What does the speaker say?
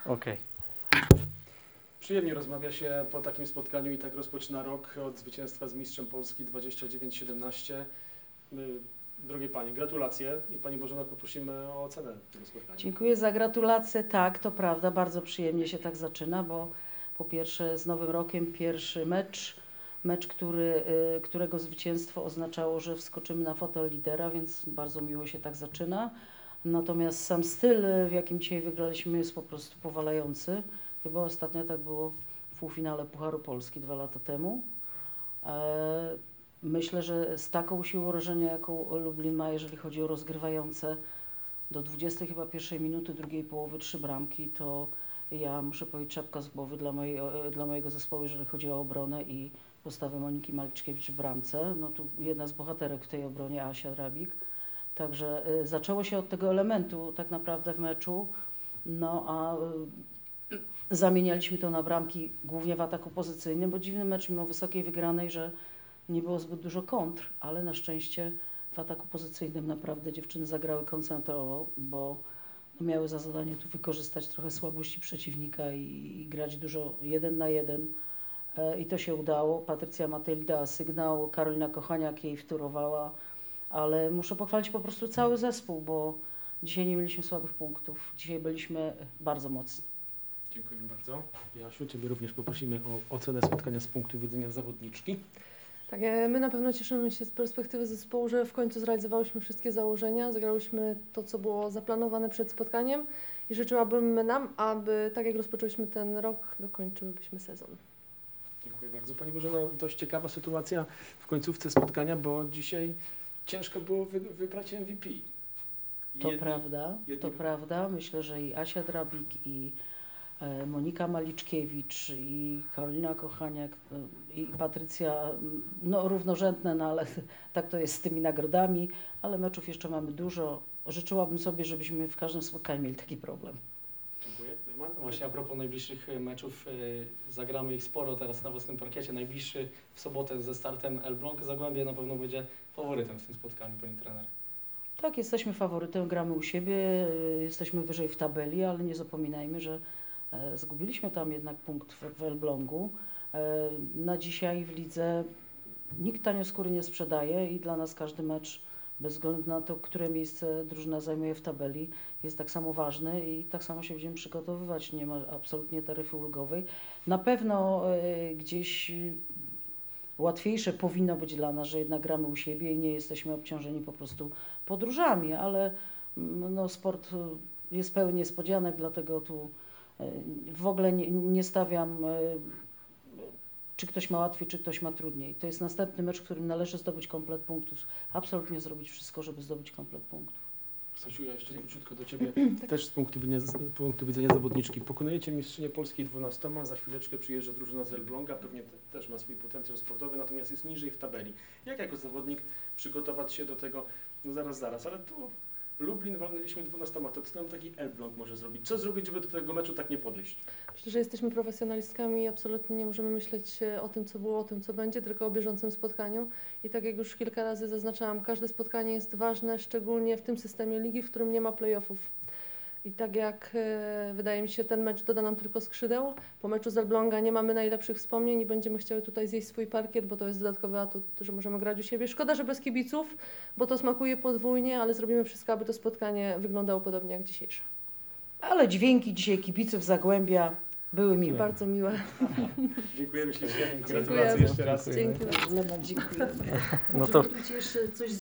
Okej. Przyjemnie rozmawia się po takim spotkaniu i tak rozpoczyna rok od zwycięstwa z mistrzem Polski 29-17. Drogie Panie, gratulacje i Pani Bożena poprosimy o ocenę tego spotkania. Dziękuję za gratulacje. Tak, to prawda, bardzo przyjemnie się tak zaczyna, bo po pierwsze z Nowym Rokiem pierwszy mecz, którego zwycięstwo oznaczało, że wskoczymy na fotel lidera, więc bardzo miło się tak zaczyna. Natomiast sam styl, w jakim dzisiaj wygraliśmy, jest po prostu powalający. Chyba ostatnio tak było w półfinale Pucharu Polski 2 lata temu. Myślę, że z taką siłą rażenia, jaką Lublin ma, jeżeli chodzi o rozgrywające, do 20 chyba pierwszej minuty drugiej połowy 3 bramki, to ja muszę powiedzieć czapka z głowy dla mojego zespołu, jeżeli chodzi o obronę i postawę Moniki Maliczkiewicz w bramce. No tu jedna z bohaterek w tej obronie, Asia Drabik. Także zaczęło się od tego elementu tak naprawdę w meczu, no a zamienialiśmy to na bramki głównie w ataku pozycyjnym, bo dziwny mecz mimo wysokiej wygranej, że nie było zbyt dużo kontr, ale na szczęście w ataku pozycyjnym naprawdę dziewczyny zagrały koncentrowo, bo miały za zadanie tu wykorzystać trochę słabości przeciwnika i grać dużo 1 na 1. I to się udało. Patrycja Matylda dała sygnał, Karolina Kochaniak jej wtórowała, ale muszę pochwalić po prostu cały zespół, bo dzisiaj nie mieliśmy słabych punktów. Dzisiaj byliśmy bardzo mocni. Dziękuję bardzo. Jasiu, Ciebie również poprosimy o ocenę spotkania z punktu widzenia zawodniczki. Tak, my na pewno cieszymy się z perspektywy zespołu, że w końcu zrealizowałyśmy wszystkie założenia, zagrałyśmy to, co było zaplanowane przed spotkaniem i życzyłabym nam, aby tak jak rozpoczęliśmy ten rok, dokończyłybyśmy sezon. Dziękuję bardzo. Pani Bożena, dość ciekawa sytuacja w końcówce spotkania, bo dzisiaj ciężko było wybrać MVP. To prawda. Myślę, że i Asia Drabik, i Monika Maliczkiewicz, i Karolina Kochaniak, i Patrycja, no równorzędne, no ale tak to jest z tymi nagrodami, ale meczów jeszcze mamy dużo. Życzyłabym sobie, żebyśmy w każdym spotkaniu mieli taki problem. Dziękuję. Właśnie a propos najbliższych meczów, zagramy ich sporo teraz na własnym parkiecie. Najbliższy w sobotę ze startem Elbląg. Zagłębie na pewno będzie faworytem w tym spotkaniu, pani trener. Tak, jesteśmy faworytem, gramy u siebie, jesteśmy wyżej w tabeli, ale nie zapominajmy, że zgubiliśmy tam jednak punkt w Elblągu. Na dzisiaj w lidze nikt tanio skóry nie sprzedaje i dla nas każdy mecz, bez względu na to, które miejsce drużyna zajmuje w tabeli, jest tak samo ważny i tak samo się będziemy przygotowywać. Nie ma absolutnie taryfy ulgowej. Na pewno gdzieś łatwiejsze powinno być dla nas, że jednak gramy u siebie i nie jesteśmy obciążeni po prostu podróżami, ale no, sport jest pełen niespodzianek, dlatego tu w ogóle nie stawiam, czy ktoś ma łatwiej, czy ktoś ma trudniej. To jest następny mecz, w którym należy zdobyć komplet punktów. Absolutnie zrobić wszystko, żeby zdobyć komplet punktów. Stasiu, ja jeszcze króciutko do Ciebie, też z punktu widzenia zawodniczki. Pokonujecie mistrzynię Polski 12, za chwileczkę przyjeżdża drużyna z Elbląga, pewnie też ma swój potencjał sportowy, natomiast jest niżej w tabeli. Jak jako zawodnik przygotować się do tego, no zaraz, ale tu Lublin walnęliśmy 12, to co nam taki Elbląg może zrobić? Co zrobić, żeby do tego meczu tak nie podejść? Myślę, że jesteśmy profesjonalistkami i absolutnie nie możemy myśleć o tym, co było, o tym, co będzie, tylko o bieżącym spotkaniu. I tak jak już kilka razy zaznaczałam, każde spotkanie jest ważne, szczególnie w tym systemie ligi, w którym nie ma play-offów. I tak jak wydaje mi się, ten mecz doda nam tylko skrzydeł. Po meczu z Elbląga nie mamy najlepszych wspomnień i będziemy chciały tutaj zjeść swój parkiet, bo to jest dodatkowy atut, że możemy grać u siebie. Szkoda, że bez kibiców, bo to smakuje podwójnie, ale zrobimy wszystko, aby to spotkanie wyglądało podobnie jak dzisiejsze. Ale dźwięki dzisiaj kibiców Zagłębia były miłe. Bardzo miłe. Dziękujemy ślicznie. Dziękuję. Gratulacje jeszcze raz. Dzięki bardzo. Dziękujemy. No to Jeszcze coś